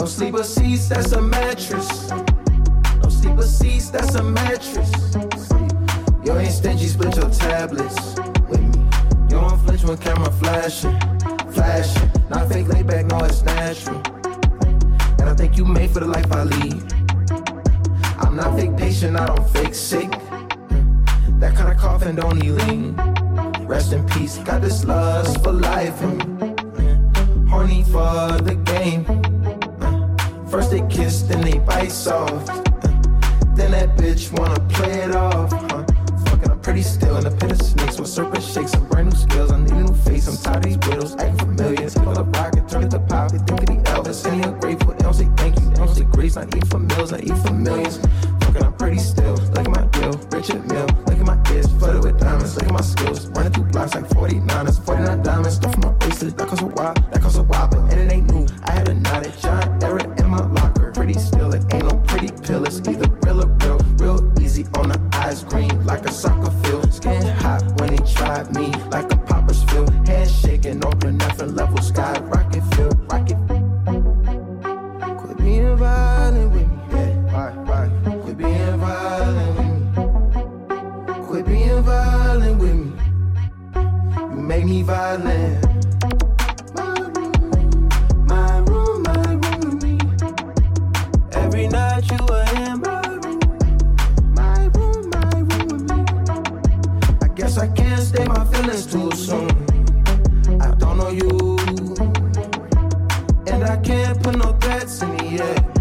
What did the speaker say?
No sleeper seats, that's a mattress. No sleeper seats, that's a mattress. You ain't stingy, split your tablets with me. You don't flinch when camera flashing. Not fake laid back, no, it's natural. And I think you made for the life I lead. I'm not fake patient, I don't fake sick. That kind of coughing don't need lean. Rest in peace, got this lust for life. Horny for the game. First they kiss, then they bite soft. Then that bitch wanna play it off. Fucking, I'm pretty still in the pit of snakes with serpent shakes. Some brand new skills, I need a new face. I'm tired of these riddles, acting familiar. Take all the rock and turn it to pop. They think of the Elvis, and they ungrateful. They don't say thank you, they don't say grace. I eat for meals, I eat for millions. Fucking, I'm pretty still. Look at my deal, Richard Mill. Look at my ears, flooded with diamonds. Look at my skills, running through blocks like 49ers, 49 diamonds. Stuff from my bracelet, that costs a while, but and it ain't new. I had a knotted giant error in my locker. Pretty still, it ain't no pretty pill. It's either real or real easy on the eyes, green like a soccer field. Skin hot when they tried me, like a popper's field. Hands shaking, open nothing level, sky rocket feel, rocket. Quit being violent with me, yeah. Quit being violent with me. Quit being violent with me. You make me violent. My room with me. Every night you are in my room with me. I guess I can't stay my feelings too soon. I don't know you, and I can't put no threats in the air.